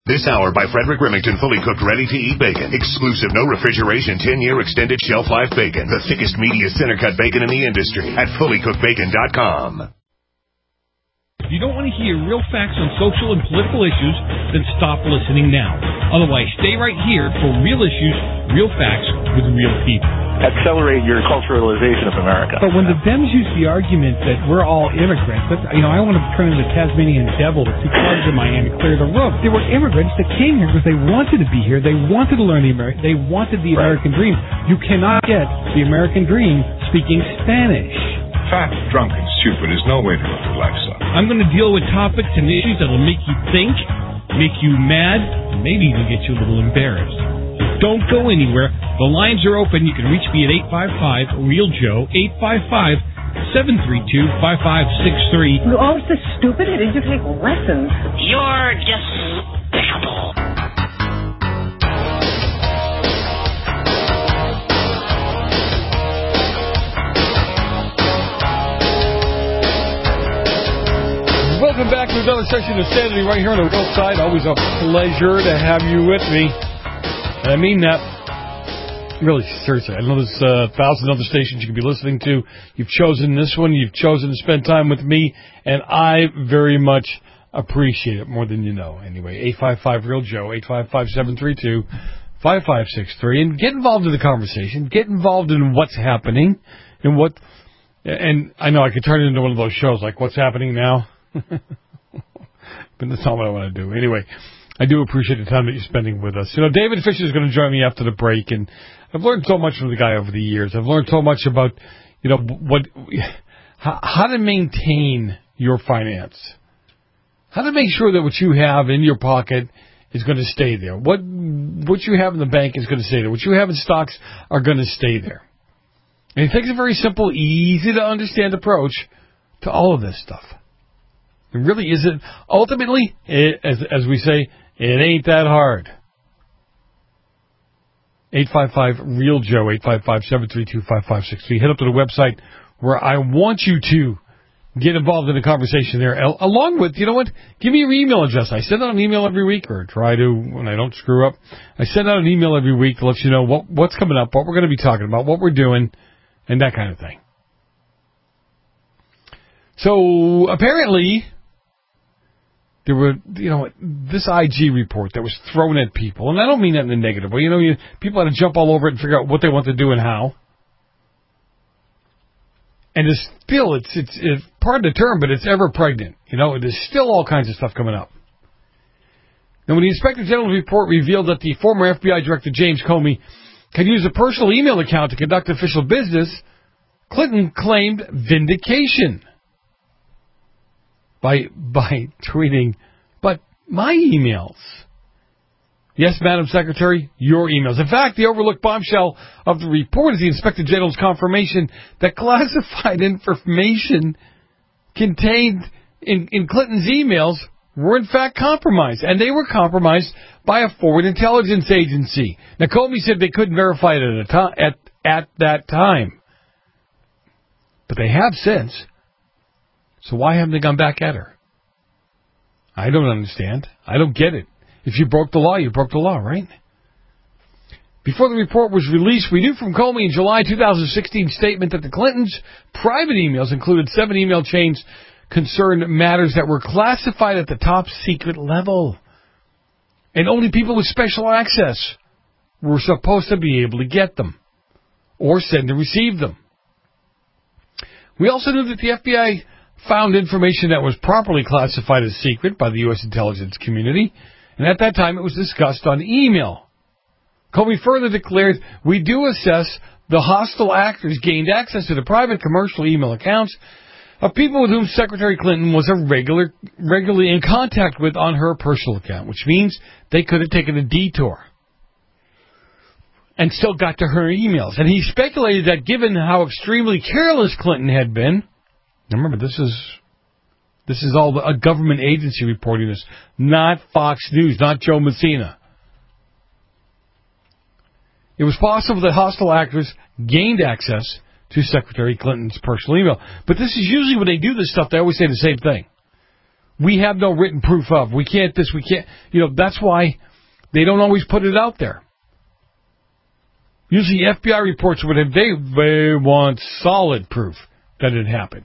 This hour by Frederick Remington, fully cooked, ready-to-eat bacon. Exclusive, no refrigeration, 10-year extended shelf life bacon. The thickest, meatiest center-cut bacon in the industry at fullycookedbacon.com. If you don't want to hear real facts on social and political issues, then stop listening now. Otherwise, stay right here for real issues, real facts with real people. Accelerate your culturalization of America. But when the Dems use the argument that we're all immigrants, I want to turn into the Tasmanian devil, the two clubs in Miami, clear the room. They were immigrants that came here because they wanted to be here. They wanted to learn they wanted the American dream. You cannot get the American dream speaking Spanish. Fat, drunk, and stupid is no way to live your life, son. I'm going to deal with topics and issues that will make you think, make you mad, and maybe even get you a little embarrassed. Don't go anywhere. The lines are open. You can reach me at 855-REAL-JOE, 855-732-5563. Oh, so stupid. Did you take lessons? You're despicable. Welcome back to another session of Sanity right here on the Real Side. Always a pleasure to have you with me. And I mean that really seriously. I know there's 1,000 other stations you can be listening to. You've chosen this one. You've chosen to spend time with me, and I very much appreciate it more than you know. Anyway, 855-REAL-JOE, 855-732-5563, and get involved in the conversation. Get involved in what's happening and what. And I know I could turn it into one of those shows like What's Happening Now. But that's not what I want to do. Anyway, I do appreciate the time that you're spending with us. David Fisher is going to join me after the break, and I've learned so much from the guy over the years. I've learned so much about, how to maintain your finance, how to make sure that what you have in your pocket is going to stay there. What you have in the bank is going to stay there. What you have in stocks are going to stay there. And he takes a very simple, easy to understand approach to all of this stuff. It really isn't. Ultimately, as we say, it ain't that hard. 855-REAL-JOE, 855-732-5563. Head up to the website where I want you to get involved in the conversation there. Along with, give me your email address. I send out an email every week, or try to when I don't screw up. I send out an email every week to let you know what's coming up, what we're going to be talking about, what we're doing, and that kind of thing. So, apparently, there were, this IG report that was thrown at people, and I don't mean that in a negative way. People had to jump all over it and figure out what they want to do and how. And it's still, it's pardon the term, but it's ever pregnant. There's still all kinds of stuff coming up. Now, when the Inspector General's report revealed that the former FBI Director James Comey could use a personal email account to conduct official business, Clinton claimed vindication by tweeting, but my emails. Yes, Madam Secretary, your emails. In fact, the overlooked bombshell of the report is the Inspector General's confirmation that classified information contained in Clinton's emails were in fact compromised, and they were compromised by a foreign intelligence agency. Now, Comey said they couldn't verify it at that time, but they have since. So why haven't they gone back at her? I don't understand. I don't get it. If you broke the law, you broke the law, right? Before the report was released, we knew from Comey in July 2016 statement that the Clintons' private emails included 7 email chains concerned matters that were classified at the top secret level. And only people with special access were supposed to be able to get them or send and receive them. We also knew that the FBI found information that was properly classified as secret by the U.S. intelligence community, and at that time it was discussed on email. Comey further declared, we do assess the hostile actors gained access to the private commercial email accounts of people with whom Secretary Clinton was regularly in contact with on her personal account, which means they could have taken a detour and still got to her emails. And he speculated that given how extremely careless Clinton had been, remember, this is all a government agency reporting this, not Fox News, not Joe Messina. It was possible that hostile actors gained access to Secretary Clinton's personal email. But this is usually when they do this stuff, they always say the same thing. we have no written proof of. We can't this, we can't. That's why they don't always put it out there. Usually FBI reports what they want solid proof that it happened.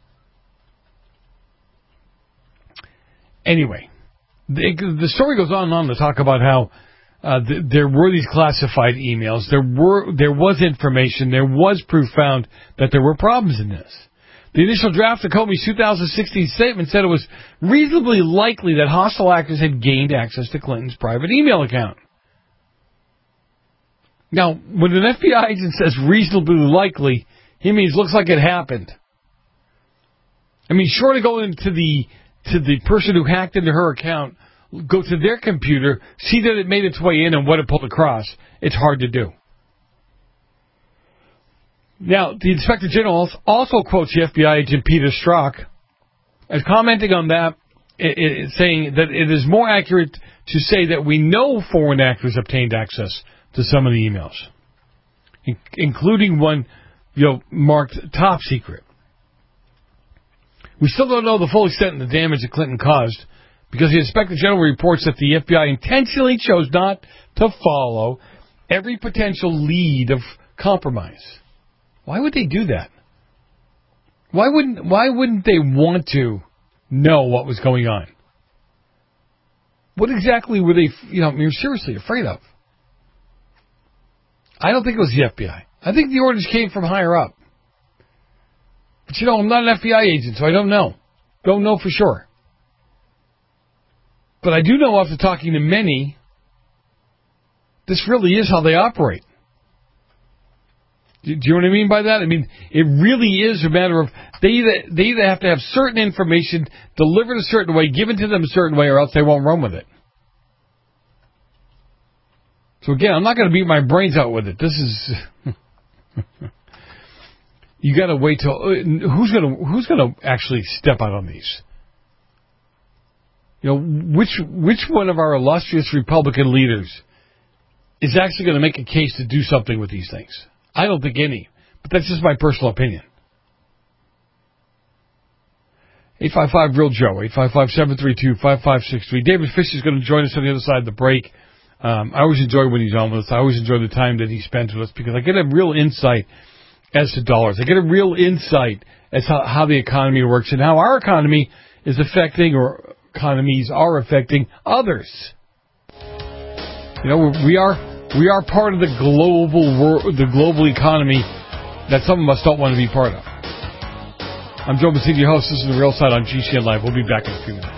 Anyway, the story goes on and on to talk about how there were these classified emails. There was information. There was proof found that there were problems in this. The initial draft of Comey's 2016 statement said it was reasonably likely that hostile actors had gained access to Clinton's private email account. Now, when an FBI agent says reasonably likely, he means looks like it happened. I mean, short of going to the person who hacked into her account, go to their computer, see that it made its way in and what it pulled across, it's hard to do. Now, the Inspector General also quotes the FBI agent Peter Strzok as commenting on that, saying that it is more accurate to say that we know foreign actors obtained access to some of the emails, including one, marked top secret. We still don't know the full extent of the damage that Clinton caused because the Inspector General reports that the FBI intentionally chose not to follow every potential lead of compromise. Why would they do that? Why wouldn't they want to know what was going on? What exactly were they, seriously afraid of? I don't think it was the FBI. I think the orders came from higher up. But I'm not an FBI agent, so I don't know. Don't know for sure. But I do know after talking to many, this really is how they operate. Do you know what I mean by that? I mean, it really is a matter of they either have to have certain information delivered a certain way, given to them a certain way, or else they won't run with it. So again, I'm not going to beat my brains out with it. This is you got to wait till who's going to actually step out on these? Which one of our illustrious Republican leaders is actually going to make a case to do something with these things? I don't think any, but that's just my personal opinion. 855-REAL-JOE, 855-732-5563. David Fisher is going to join us on the other side of the break. I always enjoy when he's on with us. I always enjoy the time that he spends with us because I get a real insight as to dollars. I get a real insight as how the economy works and how our economy is affecting, or economies are affecting, others. We are part of the global economy that some of us don't want to be part of. I'm Joe Messina, your host. This is The Real Side on GCN Live. We'll be back in a few minutes.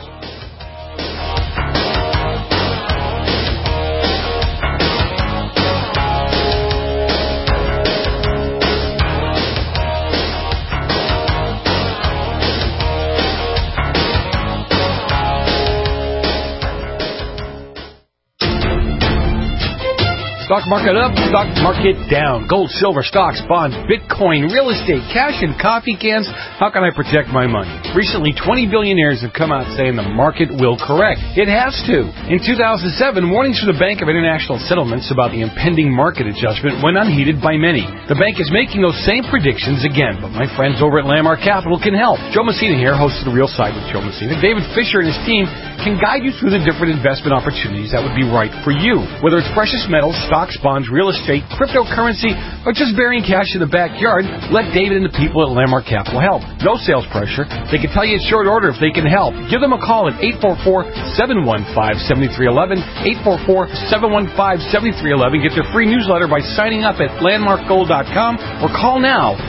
Stock market up, stock market down. Gold, silver, stocks, bonds, Bitcoin, real estate, cash, and coffee cans. How can I protect my money? Recently, 20 billionaires have come out saying the market will correct. It has to. In 2007, warnings from the Bank of International Settlements about the impending market adjustment went unheeded by many. The bank is making those same predictions again, but my friends over at Landmark Capital can help. Joe Messina here, host of The Real Side with Joe Messina. David Fisher and his team can guide you through the different investment opportunities that would be right for you. Whether it's precious metals, stocks, bonds, real estate, cryptocurrency, or just burying cash in the backyard, let David and the people at Landmark Capital help. No sales pressure. They can tell you in short order if they can help. Give them a call at 844-715-7311, 844-715-7311. Get their free newsletter by signing up at landmarkgold.com or call now,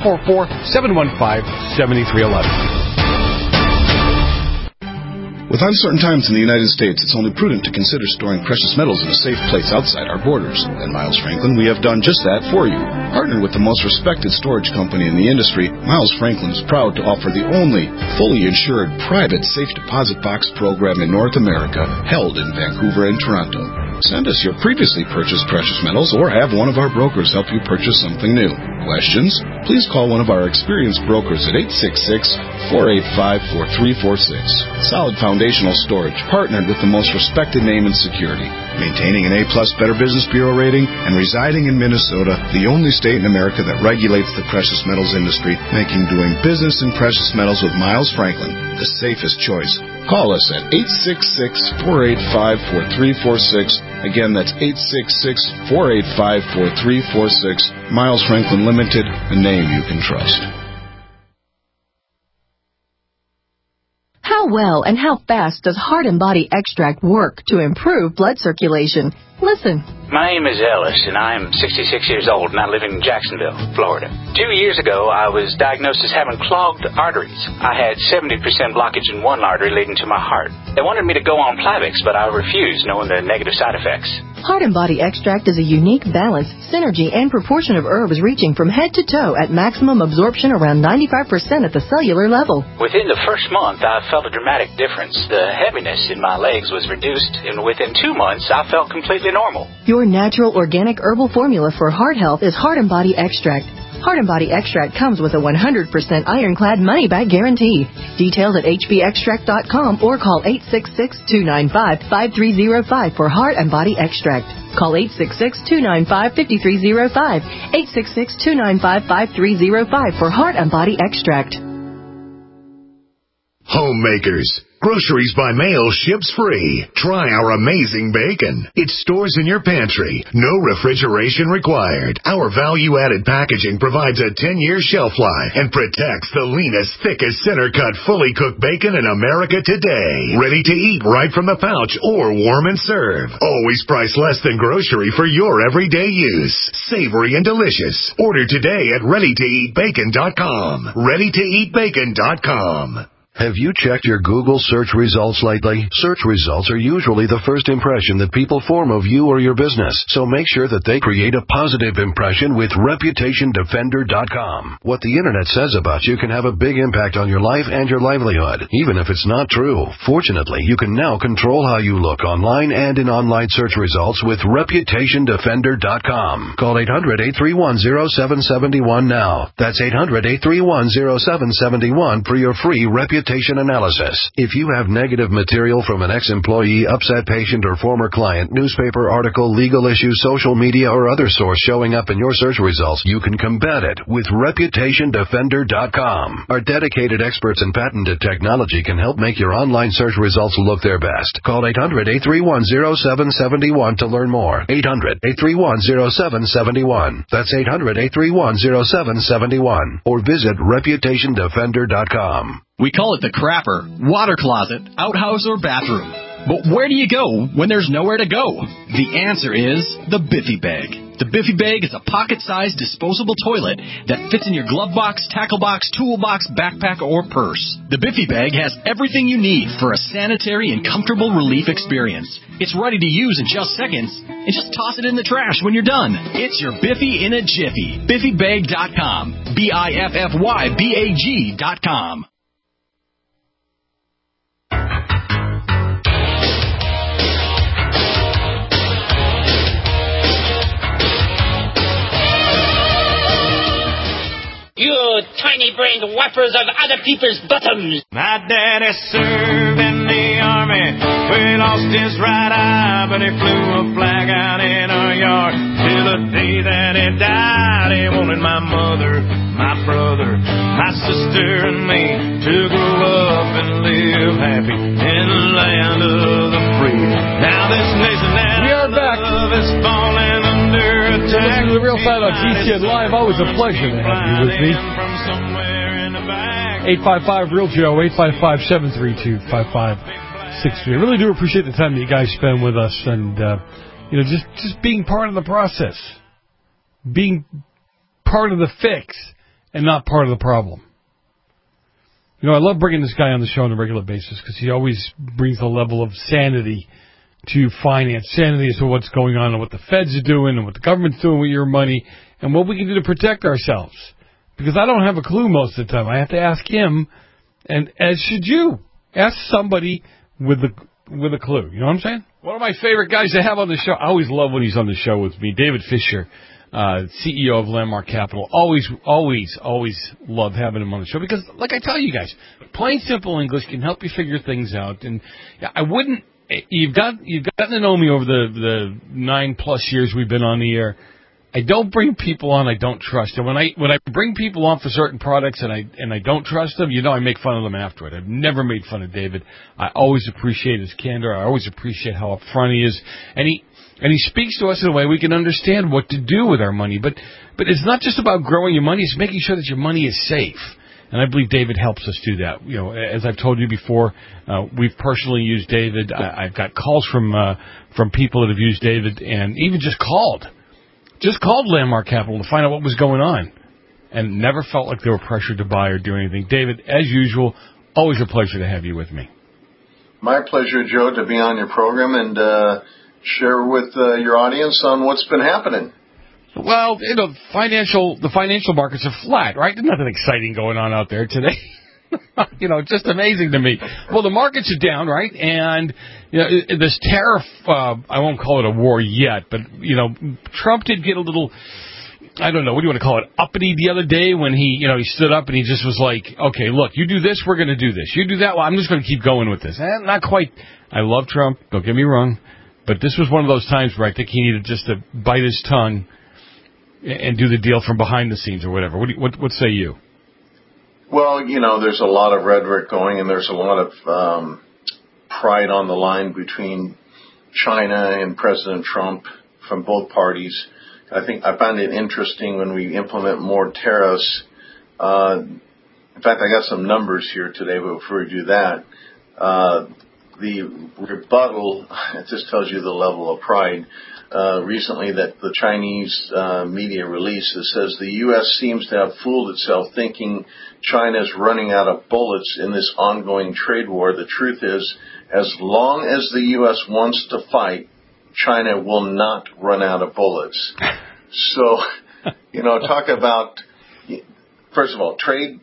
844-715-7311. With uncertain times in the United States, it's only prudent to consider storing precious metals in a safe place outside our borders. At Miles Franklin, we have done just that for you. Partnered with the most respected storage company in the industry, Miles Franklin is proud to offer the only fully insured private safe deposit box program in North America, held in Vancouver and Toronto. Send us your previously purchased precious metals or have one of our brokers help you purchase something new. Questions? Please call one of our experienced brokers at 866-485-4346. Solid Foundational Storage, partnered with the most respected name in security. Maintaining an A-plus Better Business Bureau rating and residing in Minnesota, the only state in America that regulates the precious metals industry, making doing business in precious metals with Miles Franklin the safest choice. Call us at 866-485-4346. Again, that's 866-485-4346. Miles Franklin Limited, a name you can trust. How well and how fast does Heart and Body Extract work to improve blood circulation? Listen. My name is Ellis, and I'm 66 years old, and I live in Jacksonville, Florida. 2 years ago, I was diagnosed as having clogged arteries. I had 70% blockage in one artery leading to my heart. They wanted me to go on Plavix, but I refused, knowing the negative side effects. Heart and Body Extract is a unique balance, synergy, and proportion of herbs reaching from head to toe at maximum absorption around 95% at the cellular level. Within the first month, I felt a dramatic difference. The heaviness in my legs was reduced, and within 2 months, I felt completely normal. Your natural organic herbal formula for heart health is Heart and Body Extract. Heart and Body Extract comes with a 100% ironclad money-back guarantee. Details at hbextract.com or call 866-295-5305 for Heart and Body Extract. Call 866-295-5305, 866-295-5305 for Heart and Body Extract. Homemakers. Groceries by mail ships free. Try our amazing bacon. It stores in your pantry. No refrigeration required. Our value-added packaging provides a 10-year shelf life and protects the leanest, thickest, center-cut, fully cooked bacon in America today. Ready to eat right from the pouch or warm and serve. Always priced less than grocery for your everyday use. Savory and delicious. Order today at ReadyToEatBacon.com. ReadyToEatBacon.com. Have you checked your Google search results lately? Search results are usually the first impression that people form of you or your business, so make sure that they create a positive impression with ReputationDefender.com. What the Internet says about you can have a big impact on your life and your livelihood, even if it's not true. Fortunately, you can now control how you look online and in online search results with ReputationDefender.com. Call 800-831-0771 now. That's 800-831-0771 for your free reputation analysis. If you have negative material from an ex-employee, upset patient, or former client, newspaper article, legal issue, social media, or other source showing up in your search results, you can combat it with ReputationDefender.com. Our dedicated experts in patented technology can help make your online search results look their best. Call 800-831-0771 to learn more. 800-831-0771. That's 800-831-0771. Or visit ReputationDefender.com. We call it the crapper, water closet, outhouse, or bathroom. But where do you go when there's nowhere to go? The answer is the Biffy Bag. The Biffy Bag is a pocket-sized disposable toilet that fits in your glove box, tackle box, toolbox, backpack, or purse. The Biffy Bag has everything you need for a sanitary and comfortable relief experience. It's ready to use in just seconds, and just toss it in the trash when you're done. It's your Biffy in a jiffy. BiffyBag.com. BiffyBag.com. You tiny-brained wipers of other people's bottoms. My daddy served in the army, where he lost his right eye, but he flew a flag out in our yard. Till the day that he died, he wanted my mother, my brother, my sister, and me to grow up and live happy in the land of the free. Now this nation that we are back. Is falling under attack. This is the Real Side on GCN Live. Always a pleasure to have you with me. 855-REAL-JOE, 855-732-5563. I really do appreciate the time that you guys spend with us and, just being part of the process. Being part of the fix and not part of the problem. I love bringing this guy on the show on a regular basis because he always brings a level of sanity to finance. Sanity as to what's going on and what the feds are doing and what the government's doing with your money and what we can do to protect ourselves. Because I don't have a clue most of the time. I have to ask him, and as should you. Ask somebody with a clue. You know what I'm saying? One of my favorite guys to have on the show. I always love when he's on the show with me. David Fisher, CEO of Landmark Capital. Always love having him on the show because, like I tell you guys, plain simple English can help you figure things out. And I wouldn't. You've gotten to know me over the 9+ years we've been on the air. I don't bring people on I don't trust. And when I bring people on for certain products and I don't trust them, I make fun of them after it. I've never made fun of David. I always appreciate his candor. I always appreciate how upfront he is. And he speaks to us in a way we can understand what to do with our money. But it's not just about growing your money, it's making sure that your money is safe. And I believe David helps us do that. As I've told you before, we've personally used David. I've got calls from people that have used David and even just called Landmark Capital to find out what was going on and never felt like they were pressured to buy or do anything. David, as usual, always a pleasure to have you with me. My pleasure, Joe, to be on your program and share with your audience on what's been happening. Well, the financial markets are flat, right? There's nothing exciting going on out there today. Just amazing to me. Well, the markets are down, right? And this tariff, I won't call it a war yet, but Trump did get a little, I don't know, what do you want to call it, uppity the other day when he stood up and he just was like, okay, look, you do this, we're going to do this. You do that, well, I'm just going to keep going with this. Not quite. I love Trump, don't get me wrong, but this was one of those times where I think he needed just to bite his tongue and do the deal from behind the scenes or whatever. What say you? Well, there's a lot of rhetoric going, and there's a lot of pride on the line between China and President Trump from both parties. I find it interesting when we implement more tariffs. In fact, I got some numbers here today, but before we do that, the rebuttal, it just tells you the level of pride. Recently that the Chinese media released that says the U.S. seems to have fooled itself thinking China is running out of bullets in this ongoing trade war. The truth is, as long as the U.S. wants to fight, China will not run out of bullets. So, talk about, first of all, trade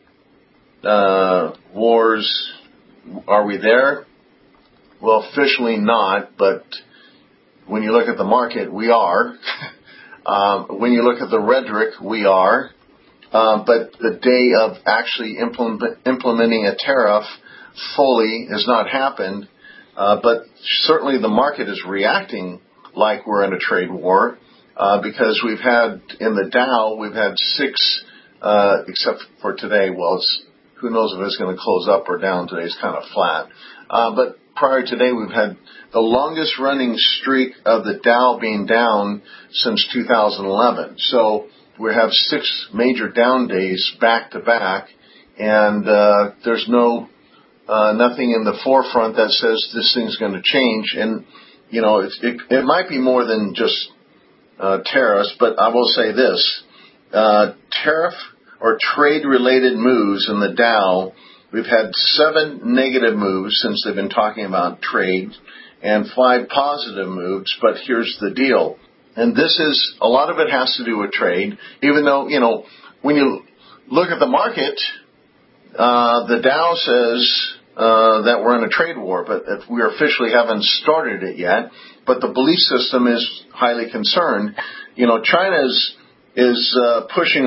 wars. Are we there? Well, officially not, but when you look at the market, we are. When you look at the rhetoric, we are. But the day of actually implementing a tariff fully has not happened. But certainly the market is reacting like we're in a trade war because we've had, in the Dow, we've had 6, except for today, who knows if it's going to close up or down. Today's kind of flat. But prior to today, we've had the longest running streak of the Dow being down since 2011. So we have 6 major down days back to back, and there's nothing in the forefront that says this thing's going to change. And it might be more than just tariffs, but I will say this: tariff or trade-related moves in the Dow. We've had 7 negative moves since they've been talking about trade and 5 positive moves, but here's the deal. And this is, a lot of it has to do with trade, even though, when you look at the market, the Dow says that we're in a trade war, but if we officially haven't started it yet. But the belief system is highly concerned. China is pushing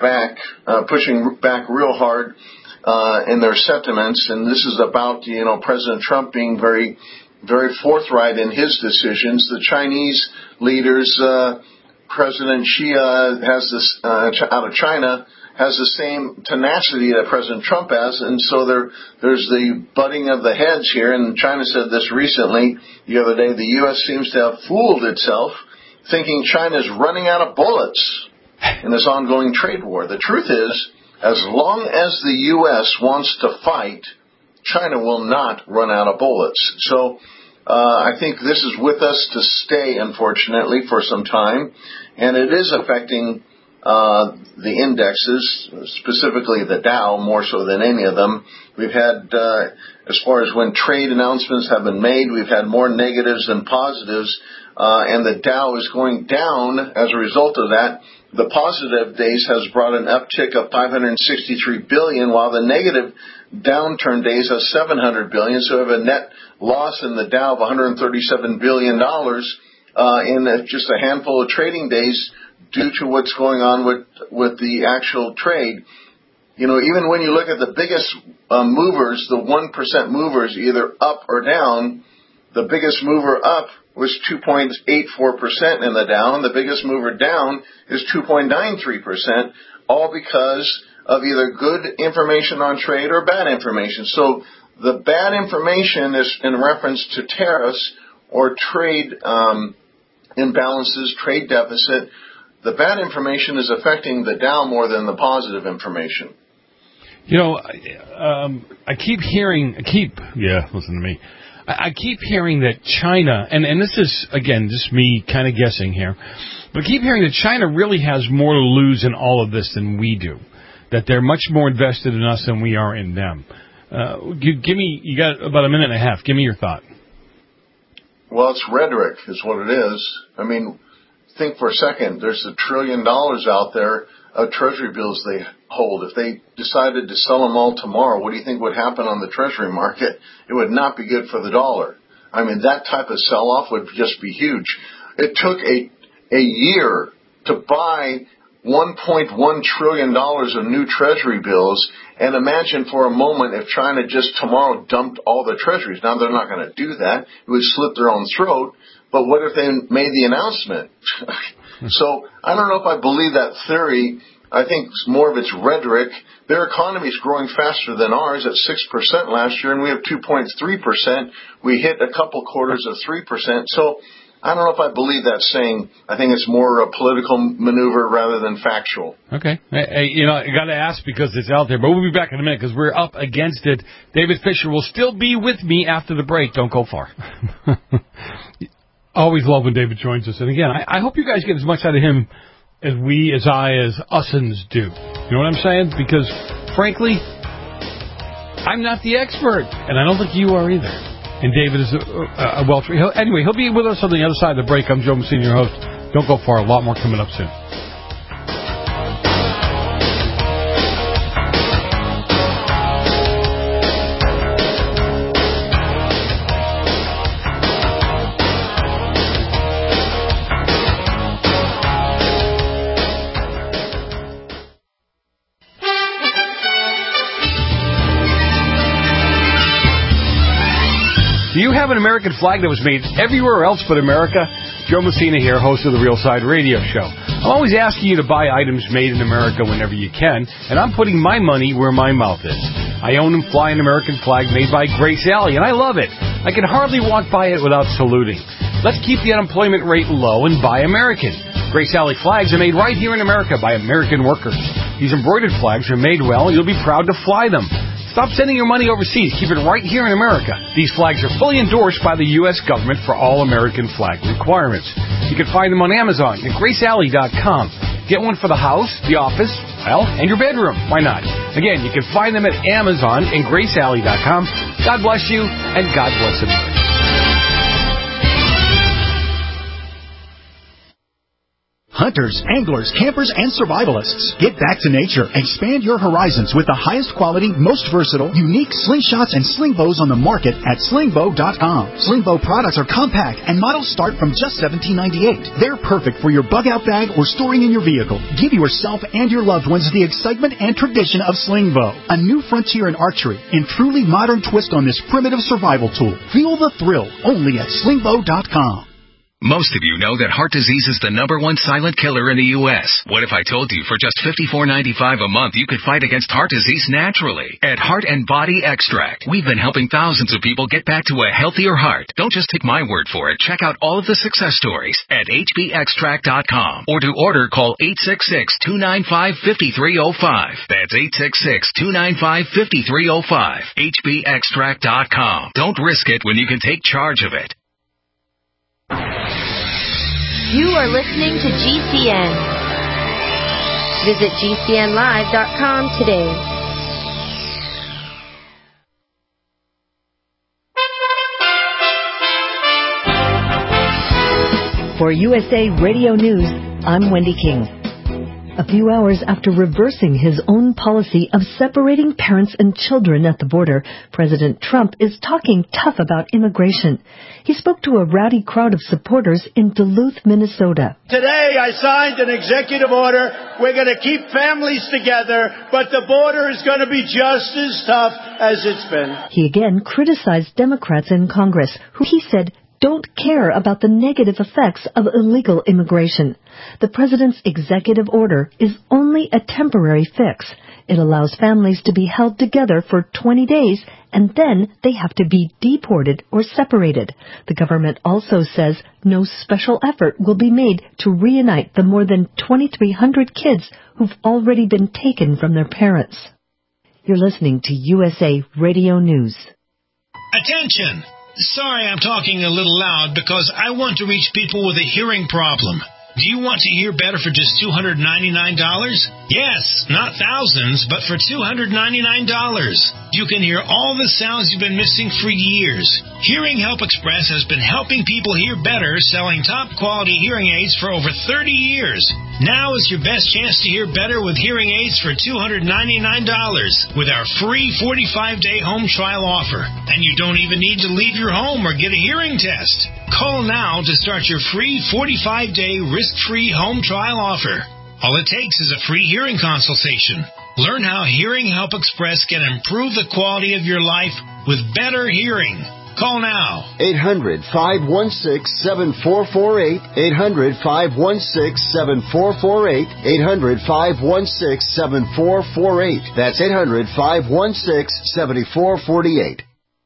back real hard in their sentiments, and this is about President Trump being very, very forthright in his decisions. The Chinese leaders, President Xi has this out of China, has the same tenacity that President Trump has, and so there's the butting of the heads here. And China said this recently, the other day. The U.S. seems to have fooled itself, thinking China's running out of bullets in this ongoing trade war. The truth is, as long as the U.S. wants to fight, China will not run out of bullets. So I think this is with us to stay, unfortunately, for some time. And it is affecting the indexes, specifically the Dow, more so than any of them. We've had, as far as when trade announcements have been made, we've had more negatives than positives. And the Dow is going down as a result of that. The positive days has brought an uptick of $563 billion, while the negative downturn days have $700 billion. So we have a net loss in the Dow of $137 billion in just a handful of trading days due to what's going on with the actual trade. Even when you look at the biggest movers, the 1% movers, either up or down, the biggest mover up was 2.84% in the down. The biggest mover down is 2.93%, all because of either good information on trade or bad information. So the bad information is in reference to tariffs or trade imbalances, trade deficit. The bad information is affecting the Dow more than the positive information. I keep hearing that China, and this is, again, just me kind of guessing here, but I keep hearing that China really has more to lose in all of this than we do, that they're much more invested in us than we are in them. You got about a minute and a half. Give me your thought. Well, it's rhetoric is what it is. I mean, think for a second. There's $1 trillion out there of Treasury bills they hold. If they decided to sell them all tomorrow, what do you think would happen on the Treasury market? It would not be good for the dollar. I mean, that type of sell-off would just be huge. It took a year to buy $1.1 trillion of new Treasury bills, and imagine for a moment if China just tomorrow dumped all the Treasuries. Now, they're not going to do that. It would slit their own throat. But what if they made the announcement? So I don't know if I believe that theory. I think more of it's rhetoric. Their economy is growing faster than ours at 6% last year, and we have 2.3%. We hit a couple quarters of 3%. So I don't know if I believe that saying. I think it's more a political maneuver rather than factual. Okay. I got to ask because it's out there, but we'll be back in a minute because we're up against it. David Fisher will still be with me after the break. Don't go far. Always love when David joins us. And again, I hope you guys get as much out of him as us-uns do. You know what I'm saying? Because, frankly, I'm not the expert, and I don't think you are either. And David is a well-trained. Anyway, he'll be with us on the other side of the break. I'm Joe Messina, your host. Don't go far. A lot more coming up soon. Do you have an American flag that was made everywhere else but America? Joe Messina here, host of the Real Side Radio Show. I'm always asking you to buy items made in America whenever you can, and I'm putting my money where my mouth is. I own and fly an American flag made by Grace Alley, and I love it. I can hardly walk by it without saluting. Let's keep the unemployment rate low and buy American. Grace Alley flags are made right here in America by American workers. These embroidered flags are made well, and you'll be proud to fly them. Stop sending your money overseas. Keep it right here in America. These flags are fully endorsed by the U.S. government for all American flag requirements. You can find them on Amazon and GraceAlley.com. Get one for the house, the office, and your bedroom. Why not? Again, you can find them at Amazon and GraceAlley.com. God bless you, and God bless America. Hunters, anglers, campers, and survivalists. Get back to nature. Expand your horizons with the highest quality, most versatile, unique slingshots and sling bows on the market at slingbow.com. Slingbow products are compact and models start from just $17.98. They're perfect for your bug out bag or storing in your vehicle. Give yourself and your loved ones the excitement and tradition of Slingbow, a new frontier in archery and truly modern twist on this primitive survival tool. Feel the thrill only at slingbow.com. Most of you know that heart disease is the #1 silent killer in the U.S. What if I told you for just $54.95 a month you could fight against heart disease naturally? At Heart and Body Extract, we've been helping thousands of people get back to a healthier heart. Don't just take my word for it. Check out all of the success stories at hbextract.com. Or to order, call 866-295-5305. That's 866-295-5305. hbextract.com. Don't risk it when you can take charge of it. You are listening to GCN. Visit GCNlive.com today. For USA Radio News, I'm Wendy King. A few hours after reversing his own policy of separating parents and children at the border, President Trump is talking tough about immigration. He spoke to a rowdy crowd of supporters in Duluth, Minnesota. Today I signed an executive order. We're going to keep families together, but the border is going to be just as tough as it's been. He again criticized Democrats in Congress, who he said don't care about the negative effects of illegal immigration. The president's executive order is only a temporary fix. It allows families to be held together for 20 days, and then they have to be deported or separated. The government also says no special effort will be made to reunite the more than 2,300 kids who've already been taken from their parents. You're listening to USA Radio News. Attention! Sorry I'm talking a little loud because I want to reach people with a hearing problem. Do you want to hear better for just $299? Yes, not thousands, but for $299. You can hear all the sounds you've been missing for years. Hearing Help Express has been helping people hear better, selling top-quality hearing aids for over 30 years. Now is your best chance to hear better with hearing aids for $299 with our free 45-day home trial offer. And you don't even need to leave your home or get a hearing test. Call now to start your free 45-day risk-free home trial offer. All it takes is a free hearing consultation. Learn how Hearing Help Express can improve the quality of your life with better hearing. Call now. 800-516-7448. 800-516-7448. 800-516-7448. That's 800-516-7448.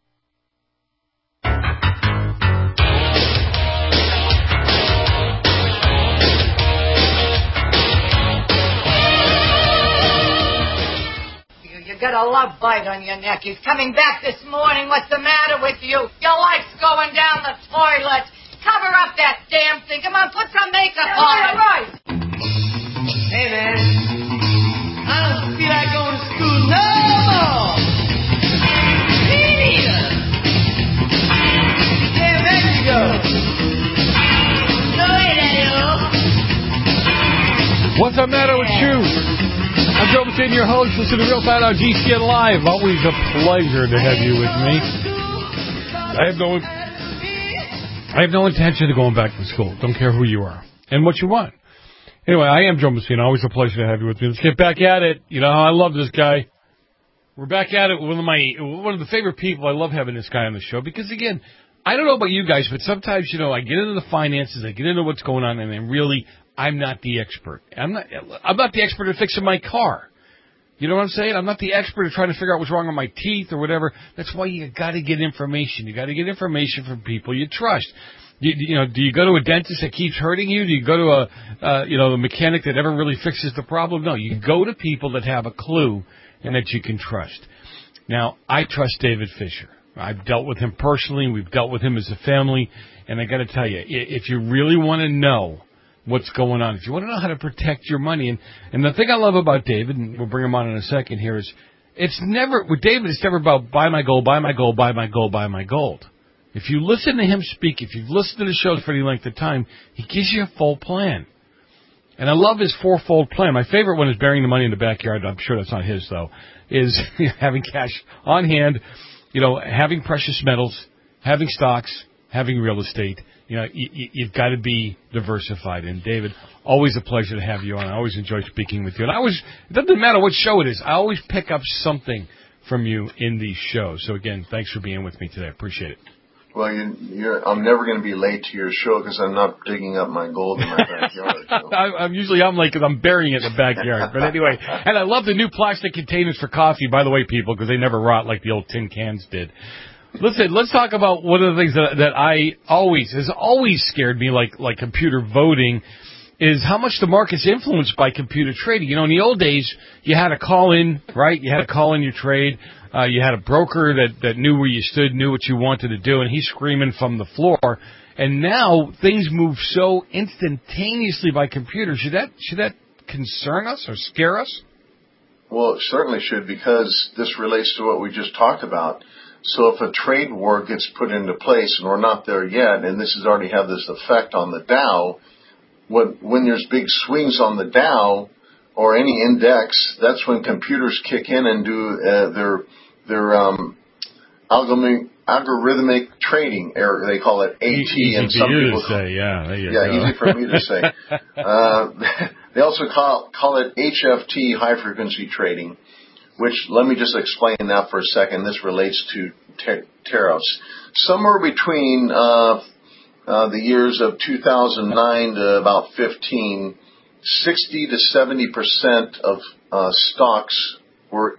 You got a love bite on your neck. He's coming back this morning. What's the matter with you? Your life's going down the toilet. Cover up that damn thing. Come on, put some makeup on it. Right. Hey, man. I don't feel like going to school no more. Me neither. Yeah, back you go. No way, Daddy-o. What's the matter with you? I'm Joe Messina, your host. Listen to Real Time on GCN Live. Always a pleasure to have you with me. I have no intention of going back to school. Don't care who you are and what you want. Anyway, I am Joe Messina. Always a pleasure to have you with me. Let's get back at it. You know, I love this guy. We're back at it. One of the favorite people. I love having this guy on the show because, again, I don't know about you guys, but sometimes, you know, I get into the finances, I get into what's going on, and then really, I'm not the expert. I'm not the expert at fixing my car. You know what I'm saying? I'm not the expert at trying to figure out what's wrong with my teeth or whatever. That's why you got to get information. You got to get information from people you trust. You know, do you go to a dentist that keeps hurting you? Do you go to a mechanic that never really fixes the problem? No, you go to people that have a clue and that you can trust. Now, I trust David Fisher. I've dealt with him personally. We've dealt with him as a family. And I got to tell you, if you really want to know what's going on, if you want to know how to protect your money, and the thing I love about David, and we'll bring him on in a second here, is with David, it's never about buy my gold, buy my gold, buy my gold, buy my gold. If you listen to him speak, if you've listened to the shows for any length of time, he gives you a full plan. And I love his fourfold plan. My favorite one is burying the money in the backyard. I'm sure that's not his, though, is having cash on hand, you know, having precious metals, having stocks, having real estate. You know, you've got to be diversified. And, David, always a pleasure to have you on. I always enjoy speaking with you. And it doesn't matter what show it is, I always pick up something from you in these shows. So, again, thanks for being with me today. I appreciate it. Well, I'm never going to be late to your show because I'm not digging up my gold in my backyard. So. I'm late because I'm burying it in the backyard. But anyway, and I love the new plastic containers for coffee, by the way, people, because they never rot like the old tin cans did. Listen, let's talk about one of the things that has always scared me, like computer voting, is how much the market's influenced by computer trading. You know, in the old days, you had to call in, right? You had to call in your trade. You had a broker that knew where you stood, knew what you wanted to do, and he's screaming from the floor. And now things move so instantaneously by computer. Should that concern us or scare us? Well, it certainly should, because this relates to what we just talked about. So if a trade war gets put into place, and we're not there yet, and this has already had this effect on the Dow, when there's big swings on the Dow, or any index, that's when computers kick in and do their algorithmic trading, or they call it AT, and some people say, there you go. Easy for me to say. They also call it HFT, high frequency trading, which, let me just explain that for a second. This relates to tariffs. Somewhere between the years of 2009 to about 15, 60 to 70% of stocks were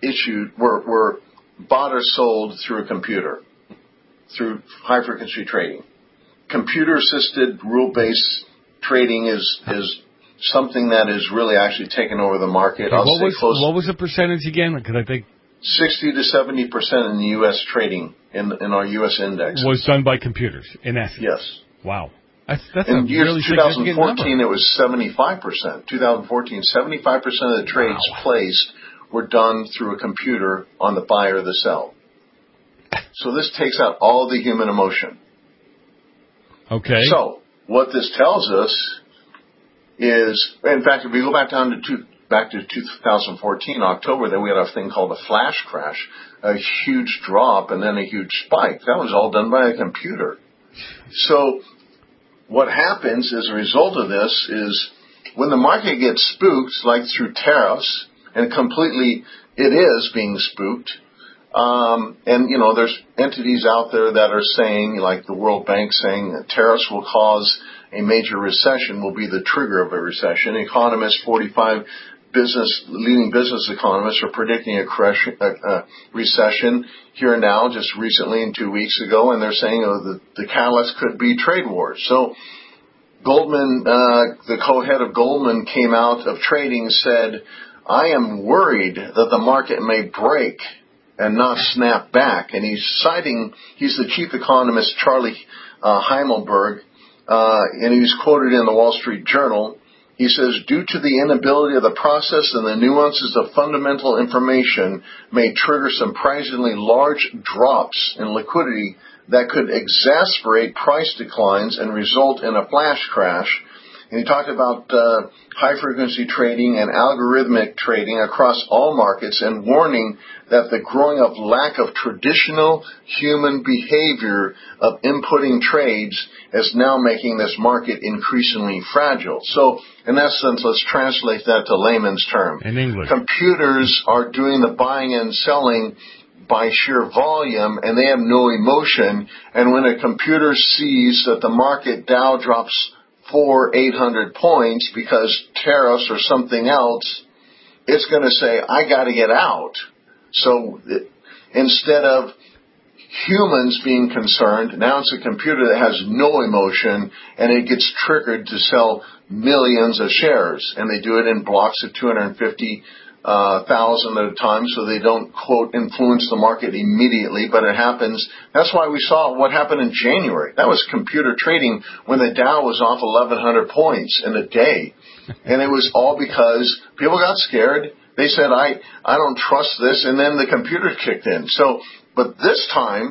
bought or sold through a computer, through high-frequency trading. Computer-assisted, rule-based trading is something that is really actually taken over the market. What was the percentage again? Because I think 60 to 70% in the U.S. trading, in our U.S. index, was done by computers, in essence. Yes. Wow. That's in a really significant 2014, number. it was 75%. 2014, 75% of the trades placed were done through a computer on the buy or the sell. So this takes out all the human emotion. Okay. So what this tells us is, in fact, if we go back down to 2014, October, then we had a thing called a flash crash, a huge drop and then a huge spike. That was all done by a computer. So what happens as a result of this is when the market gets spooked, like through tariffs, and completely it is being spooked, and, you know, there's entities out there that are saying, like the World Bank saying that tariffs will cause a major recession, will be the trigger of a recession. Economists, 45 leading business economists are predicting a recession here and now, just recently and 2 weeks ago, and they're saying the catalyst could be trade wars. So Goldman, the co-head of Goldman, came out of trading, said, I am worried that the market may break and not snap back. And he's the chief economist, Charlie Heimelberg, and he's quoted in the Wall Street Journal. He says, due to the inability of the process and the nuances of fundamental information may trigger surprisingly large drops in liquidity that could exacerbate price declines and result in a flash crash. And he talked about high-frequency trading and algorithmic trading across all markets and warning that the growing of lack of traditional human behavior of inputting trades is now making this market increasingly fragile. So, in essence, let's translate that to layman's term. In English. Computers are doing the buying and selling by sheer volume, and they have no emotion. And when a computer sees that the market Dow drops 800 points because tariffs or something else, it's going to say, I got to get out. So instead of humans being concerned, now it's a computer that has no emotion, and it gets triggered to sell millions of shares. And they do it in blocks of 250,000 at a time, so they don't, quote, influence the market immediately, but it happens. That's why we saw what happened in January. That was computer trading when the Dow was off 1,100 points in a day. And it was all because people got scared. They said, I don't trust this, and then the computer kicked in. So, but this time,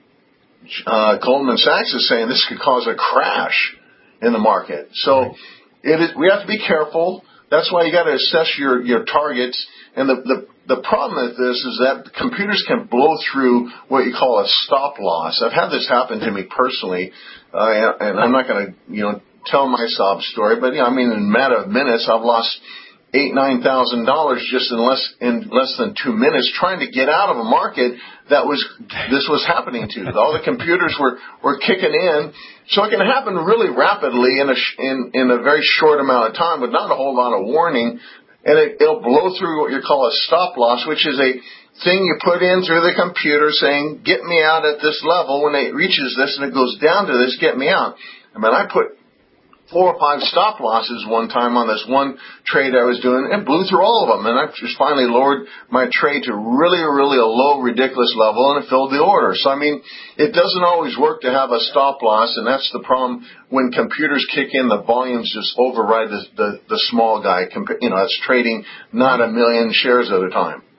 Goldman Sachs is saying this could cause a crash in the market. So we have to be careful. That's why you got to assess your targets. And the problem with this is that computers can blow through what you call a stop loss. I've had this happen to me personally, and I'm not going to tell my sob story, but in a matter of minutes, I've lost $8,000-9,000 just in less than 2 minutes trying to get out of a market this was happening to. All the computers were kicking in, so it can happen really rapidly in a very short amount of time, but not a whole lot of warning, and it'll blow through what you call a stop loss, which is a thing you put in through the computer saying, get me out at this level. When it reaches this and it goes down to this, get me out. I put 4 or 5 stop losses one time on this one trade I was doing, and blew through all of them. And I just finally lowered my trade to really, really a low, ridiculous level, and it filled the order. So, it doesn't always work to have a stop loss, and that's the problem. When computers kick in, the volumes just override the small guy. It's trading not 1 million shares at a time.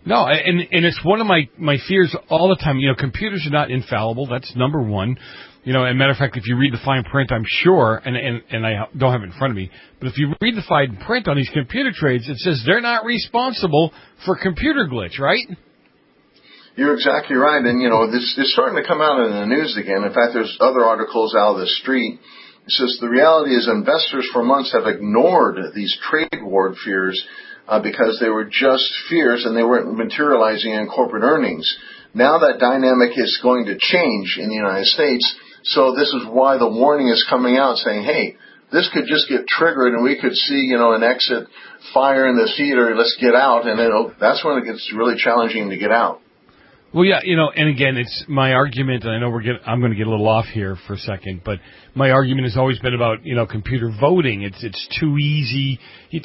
No, and it's one of my fears all the time. You know, computers are not infallible. That's number one. You know, as a matter of fact, if you read the fine print, I'm sure, and I don't have it in front of me, but if you read the fine print on these computer trades, it says they're not responsible for computer glitch, right? You're exactly right. And, you know, it's starting to come out in the news again. In fact, there's other articles out of the street. It says the reality is investors for months have ignored these trade war fears because they were just fears and they weren't materializing in corporate earnings. Now that dynamic is going to change in the United States. So this is why the warning is coming out saying, hey, this could just get triggered and we could see, you know, an exit fire in the theater. Let's get out. And that's when it gets really challenging to get out. Well, yeah, you know, and again, it's my argument, and I know I'm going to get a little off here for a second, but my argument has always been about, you know, computer voting. It's too easy.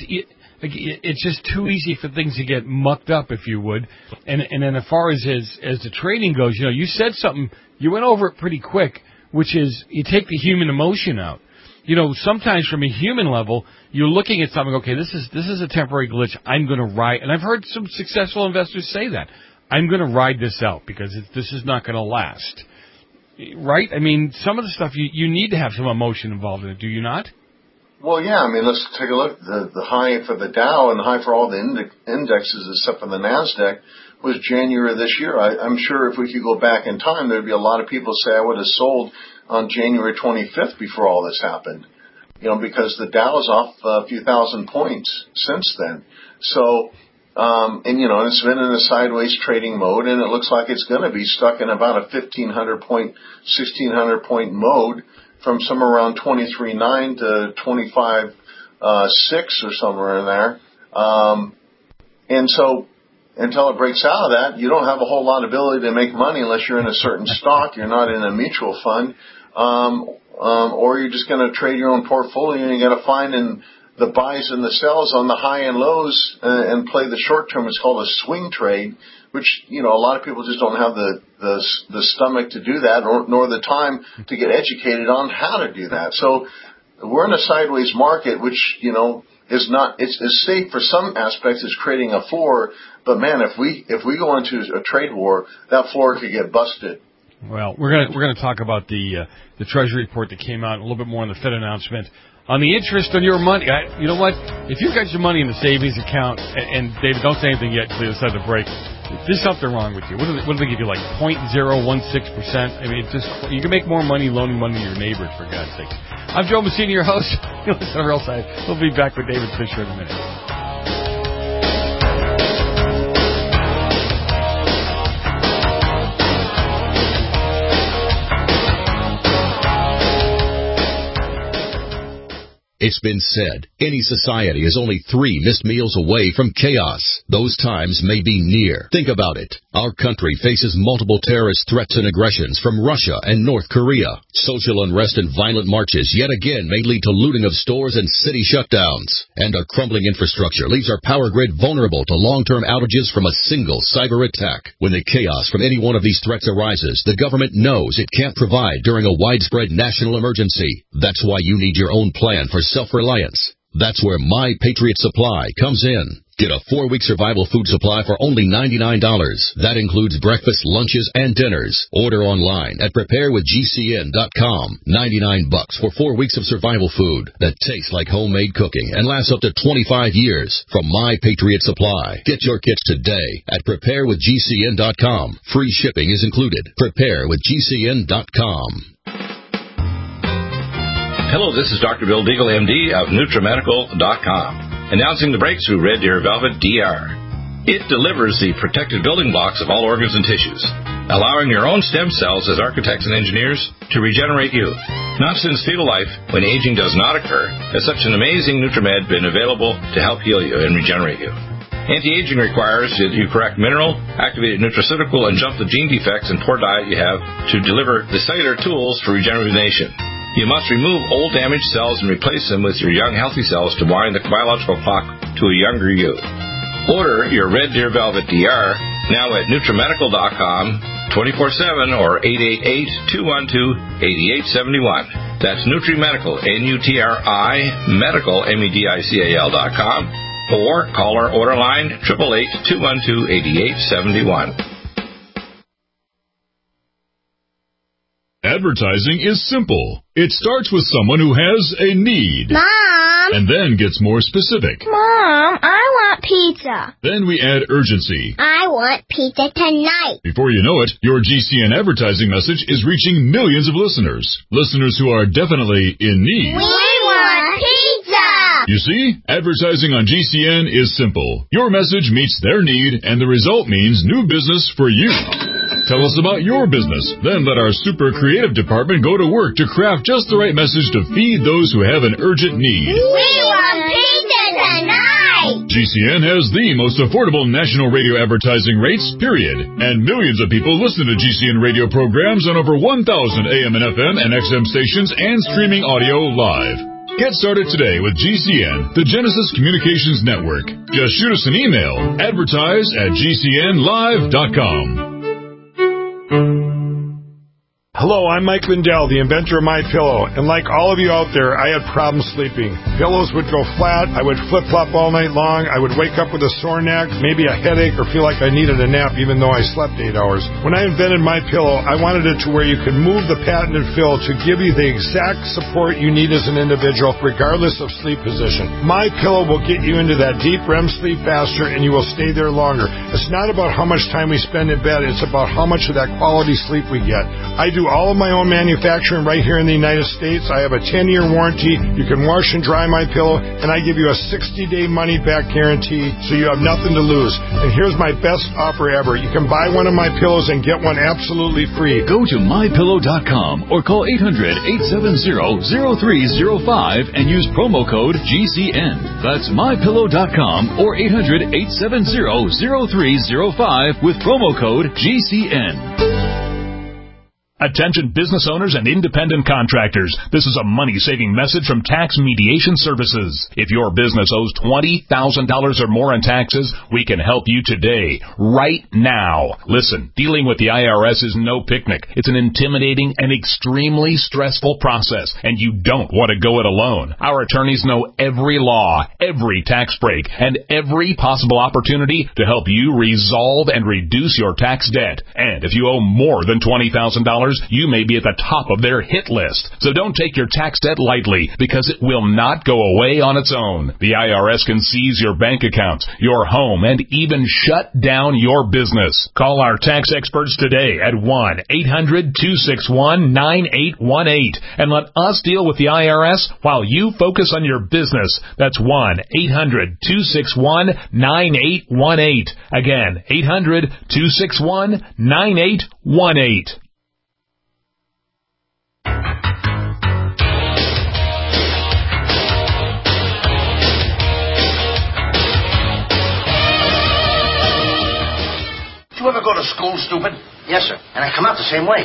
It's just too easy for things to get mucked up, if you would. And then as far as the trading goes, you know, you said something, you went over it pretty quick, which is you take the human emotion out. You know, sometimes from a human level, you're looking at something, okay, this is a temporary glitch. I'm going to ride, and I've heard some successful investors say that. I'm going to ride this out because this is not going to last. Right? I mean, some of the stuff, you need to have some emotion involved in it, do you not? Well, yeah. I mean, let's take a look. The high for the Dow and the high for all the indexes except for the NASDAQ was January of this year. I'm sure if we could go back in time, there'd be a lot of people say I would have sold on January 25th before all this happened. You know, because the Dow is off a few thousand points since then. So, and, you know, it's been in a sideways trading mode, and it looks like it's going to be stuck in about a 1,500 point, 1,600 point mode from somewhere around 23.9 to 25.6 or somewhere in there. And so until it breaks out of that, you don't have a whole lot of ability to make money unless you're in a certain stock, you're not in a mutual fund, or you're just going to trade your own portfolio, and you got to find in the buys and the sells on the high and lows and play the short term. It's called a swing trade, which, you know, a lot of people just don't have the stomach to do that, nor the time to get educated on how to do that. So we're in a sideways market, which, you know, is not, it's safe for some aspects. It's creating a floor, but man, if we go into a trade war, that floor could get busted. Well, we're gonna talk about the Treasury report that came out, a little bit more on the Fed announcement. On the interest on your money, you know what? If you've got your money in the savings account, and David, don't say anything yet until you decide to break. There's something wrong with you. What do they give you, like 0.016%? I mean, you can make more money loaning money to your neighbors, for God's sake. I'm Joe Messina, your host. You'll listen to Real Side. We'll be back with David Fisher in a minute. It's been said, any society is only 3 missed meals away from chaos. Those times may be near. Think about it. Our country faces multiple terrorist threats and aggressions from Russia and North Korea. Social unrest and violent marches yet again may lead to looting of stores and city shutdowns. And our crumbling infrastructure leaves our power grid vulnerable to long-term outages from a single cyber attack. When the chaos from any one of these threats arises, the government knows it can't provide during a widespread national emergency. That's why you need your own plan for self-reliance. That's where My Patriot Supply comes in. Get a 4-week survival food supply for only $99. That includes breakfast, lunches, and dinners. Order online at preparewithgcn.com. $99 for 4 weeks of survival food that tastes like homemade cooking and lasts up to 25 years from My Patriot Supply. Get your kits today at preparewithgcn.com. Free shipping is included. Preparewithgcn.com. Hello, this is Dr. Bill Deagle, MD of NutriMedical.com, announcing the breakthrough Red Deer Velvet DR. It delivers the protected building blocks of all organs and tissues, allowing your own stem cells as architects and engineers to regenerate you. Not since fetal life, when aging does not occur, has such an amazing NutriMed been available to help heal you and regenerate you. Anti-aging requires that you correct mineral, activated nutraceutical, and jump the gene defects and poor diet you have to deliver the cellular tools for regeneration. You must remove old damaged cells and replace them with your young healthy cells to wind the biological clock to a younger you. Order your Red Deer Velvet DR now at NutriMedical.com 24/7 or 888-212-8871. That's NutriMedical, N-U-T-R-I, Medical, M-E-D-I-C-A-L.com or call our order line 888-212-8871. Advertising is simple. It starts with someone who has a need. Mom! And then gets more specific. Mom, I want pizza. Then we add urgency. I want pizza tonight. Before you know it, your GCN advertising message is reaching millions of listeners. Listeners who are definitely in need. We want pizza! You see, advertising on GCN is simple. Your message meets their need, and the result means new business for you. Tell us about your business. Then let our super creative department go to work to craft just the right message to feed those who have an urgent need. We want pizza tonight! GCN has the most affordable national radio advertising rates, period. And millions of people listen to GCN radio programs on over 1,000 AM and FM and XM stations and streaming audio live. Get started today with GCN, the Genesis Communications Network. Just shoot us an email, advertise@gcnlive.com. Hello, I'm Mike Lindell, the inventor of MyPillow, and like all of you out there, I had problems sleeping. Pillows would go flat, I would flip-flop all night long, I would wake up with a sore neck, maybe a headache, or feel like I needed a nap even though I slept 8 hours. When I invented MyPillow, I wanted it to where you could move the patented fill to give you the exact support you need as an individual, regardless of sleep position. MyPillow will get you into that deep REM sleep faster, and you will stay there longer. It's not about how much time we spend in bed, it's about how much of that quality sleep we get. I do all of my own manufacturing right here in the United States. I have a 10-year warranty. You can wash and dry my pillow, and I give you a 60-day money-back guarantee, so you have nothing to lose. And here's my best offer ever. You can buy one of my pillows and get one absolutely free. Go to MyPillow.com or call 800-870-0305 and use promo code GCN. That's MyPillow.com or 800-870-0305 with promo code GCN. Attention business owners and independent contractors. This is a money-saving message from Tax Mediation Services. If your business owes $20,000 or more in taxes, we can help you today, right now. Listen, dealing with the IRS is no picnic. It's an intimidating and extremely stressful process, and you don't want to go it alone. Our attorneys know every law, every tax break, and every possible opportunity to help you resolve and reduce your tax debt. And if you owe more than $20,000, you may be at the top of their hit list. So don't take your tax debt lightly, because it will not go away on its own. The IRS can seize your bank accounts, your home, and even shut down your business. Call our tax experts today at 1-800-261-9818 and let us deal with the IRS while you focus on your business. That's 1-800-261-9818. Again, 800-261-9818. You ever go to school, stupid? Yes, sir. And I come out the same way.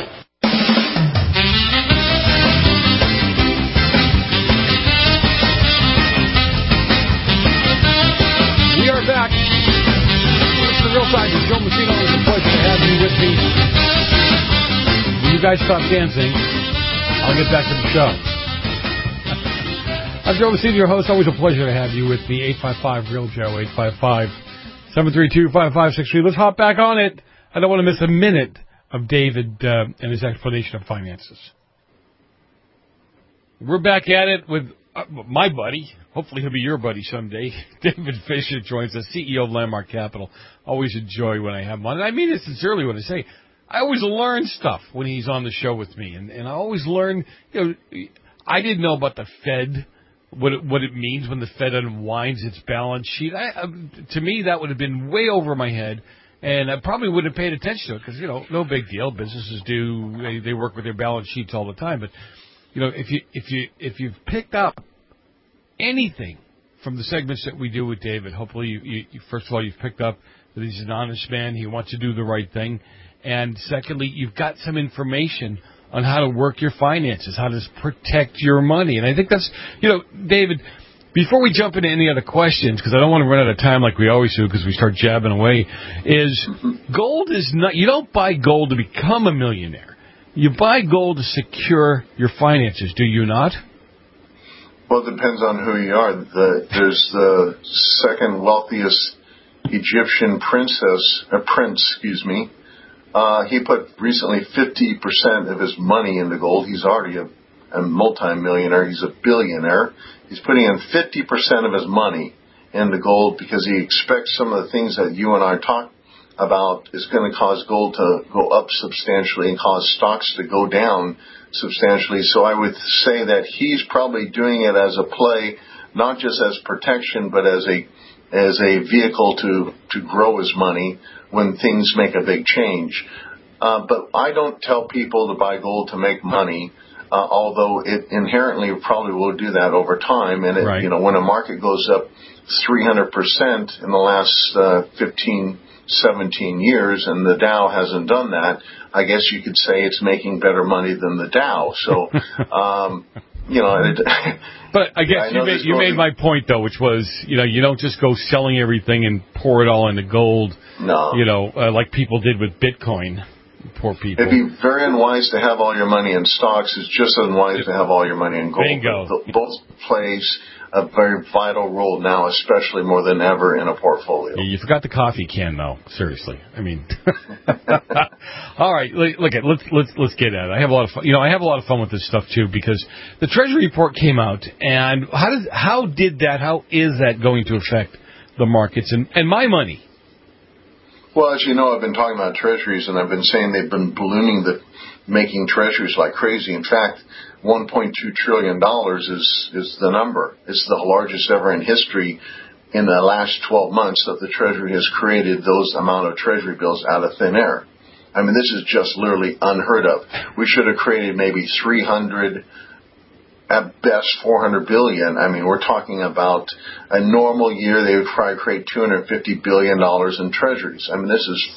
We are back. It's the Real Time with Joe Messina. It's a pleasure to have you with me. When you guys stop dancing, I'll get back to the show. I'm Joe Messina, your host. Always a pleasure to have you with me. 855-REAL-JOE, 855-732-5563. Let's hop back on it. I don't want to miss a minute of David and his explanation of finances. We're back at it with my buddy. Hopefully he'll be your buddy someday. David Fisher joins us, CEO of Landmark Capital. Always a joy when I have him on. And I mean it sincerely when I say I always learn stuff when he's on the show with me. And I always learn, I didn't know about the Fed, what it means when the Fed unwinds its balance sheet. To me, that would have been way over my head, and I probably wouldn't have paid attention to it because, no big deal. Businesses do, they work with their balance sheets all the time. But, if you've picked up anything from the segments that we do with David, hopefully you first of all, you've picked up that he's an honest man. He wants to do the right thing. And secondly, you've got some information on how to work your finances, how to protect your money. And I think that's, David, before we jump into any other questions, because I don't want to run out of time like we always do because we start jabbing away, is gold is not, you don't buy gold to become a millionaire. You buy gold to secure your finances, do you not? Well, it depends on who you are. There's the second wealthiest Egyptian prince. He put recently 50% of his money into gold. He's already a multi-millionaire. He's a billionaire. He's putting in 50% of his money into gold because he expects some of the things that you and I talked about is going to cause gold to go up substantially and cause stocks to go down substantially. So I would say that he's probably doing it as a play, not just as protection, but as a vehicle to grow his money when things make a big change. But I don't tell people to buy gold to make money, although it inherently probably will do that over time. And when a market goes up 300% in the last 17 years, and the Dow hasn't done that, I guess you could say it's making better money than the Dow. So, But I guess you made my point, though, which was, you don't just go selling everything and pour it all into gold. No. Like people did with Bitcoin. Poor people. It'd be very unwise to have all your money in stocks. It's just unwise to have all your money in gold. Bingo. Both plays a very vital role now, especially more than ever in a portfolio. Yeah, you forgot the coffee can, though. Seriously, I mean. All right, let's get at it. I have a lot of fun. I have a lot of fun with this stuff too because the Treasury report came out, and how is that going to affect the markets and my money? Well, as you know, I've been talking about treasuries, and I've been saying they've been ballooning making treasuries like crazy. In fact, $1.2 trillion is the number. It's the largest ever in history in the last 12 months that the Treasury has created those amount of treasury bills out of thin air. I mean, this is just literally unheard of. We should have created maybe 300, at best 400 billion. I mean, we're talking about a normal year, they would probably create $250 billion in treasuries. I mean, this is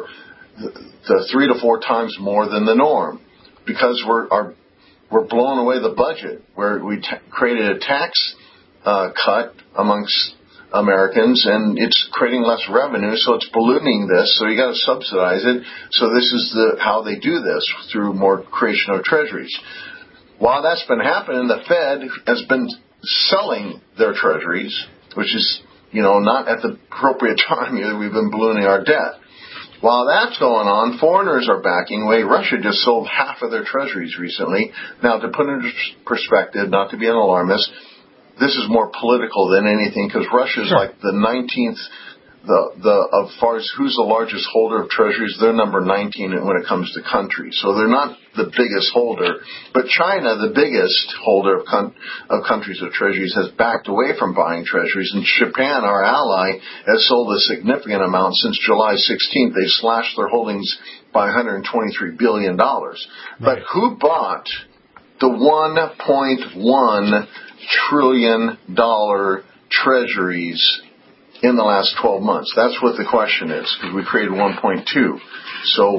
3 to 4 times more than the norm because we're blowing away the budget where we created a tax cut amongst Americans, and it's creating less revenue, so it's ballooning this. So you got to subsidize it. So this is how they do this, through more creation of treasuries. While that's been happening, the Fed has been selling their treasuries, which is not at the appropriate time either. We've been ballooning our debt. While that's going on, foreigners are backing away. Russia just sold half of their treasuries recently. Now, to put it in perspective, not to be an alarmist, this is more political than anything because Russia's like the 19th, as far as who's the largest holder of treasuries, they're number 19 when it comes to countries. So they're not the biggest holder. But China, the biggest holder of countries of treasuries, has backed away from buying treasuries. And Japan, our ally, has sold a significant amount since July 16th. They slashed their holdings by $123 billion. Right. But who bought the $1.1 trillion treasuries in the last 12 months? That's what the question is, because we created 1.2. So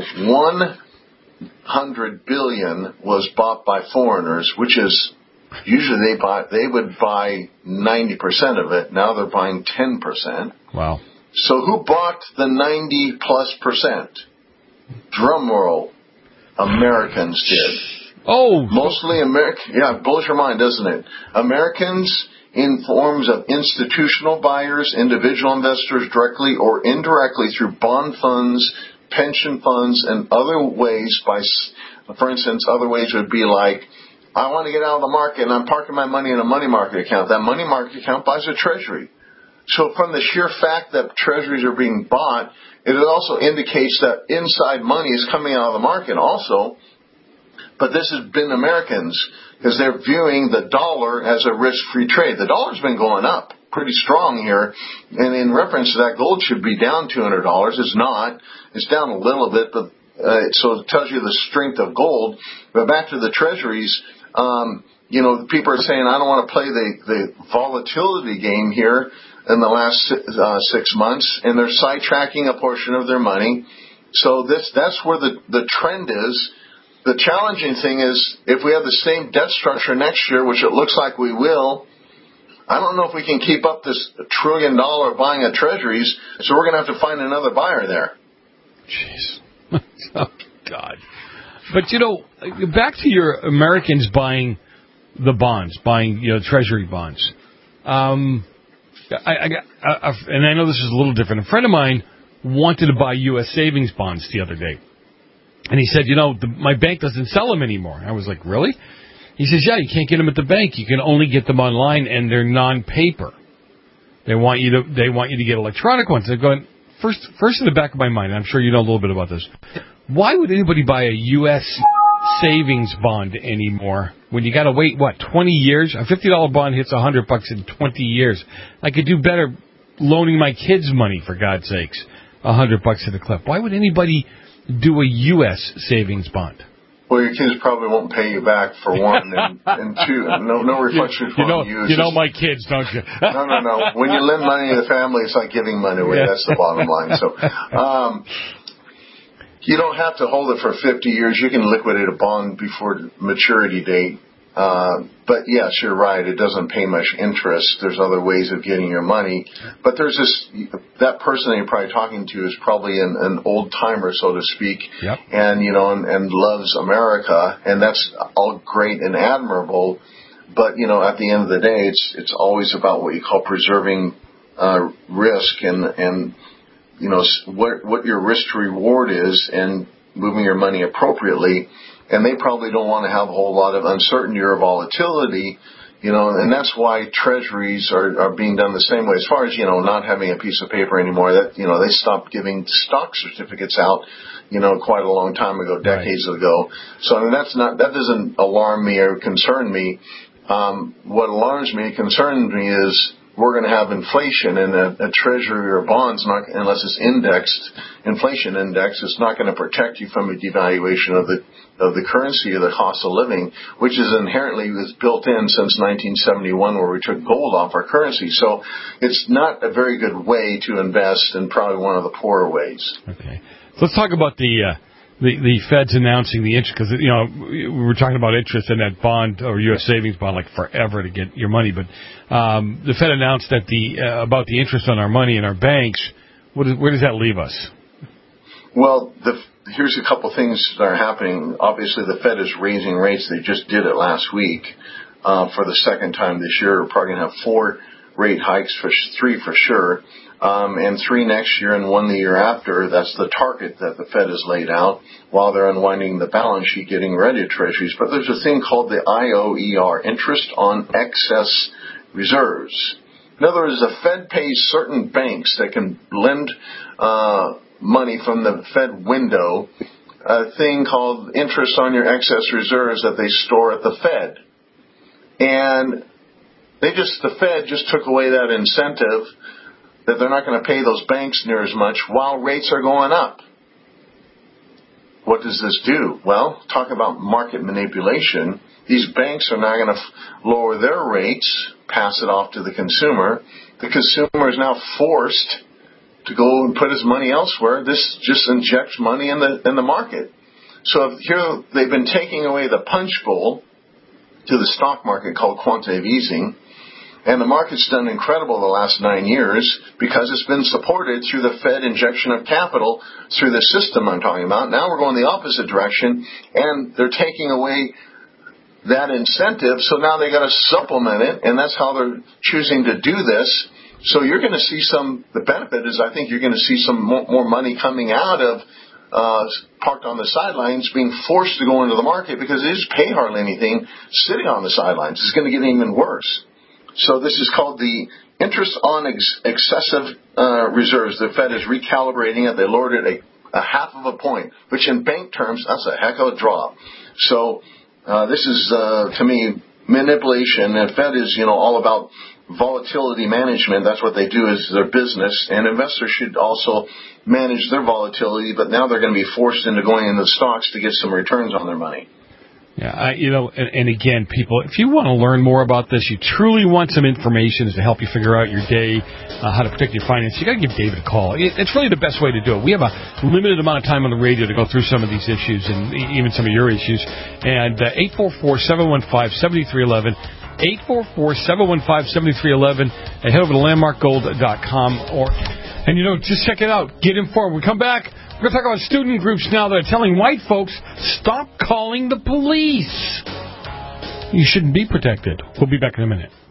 100 billion was bought by foreigners, which is usually they would buy 90% of it. Now they're buying 10%. Wow. So who bought the 90+%? Drum roll. Americans did. Oh. Mostly American. Yeah, it blows your mind, doesn't it? Americans in forms of institutional buyers, individual investors directly or indirectly through bond funds, pension funds, and other ways for instance, other ways would be like, I want to get out of the market and I'm parking my money in a money market account. That money market account buys a treasury. So from the sheer fact that treasuries are being bought, it also indicates that inside money is coming out of the market also. But this has been Americans, because they're viewing the dollar as a risk-free trade. The dollar's been going up pretty strong here, and in reference to that, gold should be down $200. It's not. It's down a little bit, but so it tells you the strength of gold. But back to the treasuries, people are saying, I don't want to play the volatility game here in the last 6 months, and they're sidetracking a portion of their money. So that's where the trend is. The challenging thing is, if we have the same debt structure next year, which it looks like we will, I don't know if we can keep up this $1 trillion buying of treasuries, so we're going to have to find another buyer there. Jeez. Oh, God. But, back to your Americans buying the bonds, buying Treasury bonds. And I know this is a little different. A friend of mine wanted to buy U.S. savings bonds the other day. And he said, my bank doesn't sell them anymore. I was like, really? He says, yeah, you can't get them at the bank. You can only get them online, and they're non-paper. They want you to get electronic ones. They're going, first in the back of my mind, and I'm sure you know a little bit about this, why would anybody buy a U.S. savings bond anymore when you got to wait, 20 years? A $50 bond hits $100 in 20 years. I could do better loaning my kids money, for God's sakes, $100 at a clip. Why would anybody do a U.S. savings bond? Well, your kids probably won't pay you back for one, and two. No reflection from you. You know my kids, don't you? No. When you lend money to the family, it's like giving money away. Yeah. That's the bottom line. So, you don't have to hold it for 50 years. You can liquidate a bond before maturity date. But yes, you're right. It doesn't pay much interest. There's other ways of getting your money. But there's that person that you're probably talking to is probably an old timer, so to speak. Yep. And loves America. And that's all great and admirable. But, at the end of the day, it's always about what you call preserving, risk and what your risk to reward is and moving your money appropriately. And they probably don't want to have a whole lot of uncertainty or volatility, and that's why treasuries are being done the same way. As far as, not having a piece of paper anymore, that, they stopped giving stock certificates out, quite a long time ago, decades ago. So, that doesn't alarm me or concern me. What alarms me, concerns me is we're going to have inflation, and a treasury or bonds, unless it's inflation index, it's not going to protect you from a devaluation of the currency or the cost of living, which is inherently built in since 1971, where we took gold off our currency. So it's not a very good way to invest, and probably one of the poorer ways. Okay, so let's talk about the Fed's announcing the interest, because we were talking about interest in that bond or U.S. savings bond like forever to get your money, but the Fed announced that about the interest on our money in our banks. Where does that leave us? Well, here's a couple things that are happening. Obviously, the Fed is raising rates. They just did it last week for the second time this year. We're probably going to have 4 rate hikes, 3 for sure. And 3 next year and 1 the year after. That's the target that the Fed has laid out while they're unwinding the balance sheet, getting ready to treasuries. But there's a thing called the IOER, interest on excess reserves. In other words, the Fed pays certain banks that can lend money from the Fed window a thing called interest on your excess reserves that they store at the Fed. And the Fed just took away that incentive that they're not going to pay those banks near as much while rates are going up. What does this do? Well, talk about market manipulation. These banks are now going to lower their rates, pass it off to the consumer. The consumer is now forced to go and put his money elsewhere. This just injects money in the market. So here they've been taking away the punch bowl to the stock market called quantitative easing. And the market's done incredible the last 9 years because it's been supported through the Fed injection of capital through the system I'm talking about. Now we're going the opposite direction, and they're taking away that incentive, so now they got to supplement it, and that's how they're choosing to do this. So you're going to see the benefit is I think you're going to see some more money coming out of parked on the sidelines being forced to go into the market because they just pay hardly anything sitting on the sidelines. It's going to get even worse. So this is called the interest on excessive reserves. The Fed is recalibrating it. They lowered it a half of a point, which in bank terms, that's a heck of a drop. So this is, to me, manipulation. The Fed is, all about volatility management. That's what they do is their business. And investors should also manage their volatility, but now they're going to be forced into going into stocks to get some returns on their money. Yeah, and again, people, if you want to learn more about this, you truly want some information to help you figure out your day, how to protect your finances, you got to give David a call. It's really the best way to do it. We have a limited amount of time on the radio to go through some of these issues and even some of your issues. And 844-715-7311, 844-715-7311, and head over to landmarkgold.com and just check it out. Get informed. When we come back, we're going to talk about student groups now that are telling white folks, stop calling the police. you shouldn't be protected. We'll be back in a minute.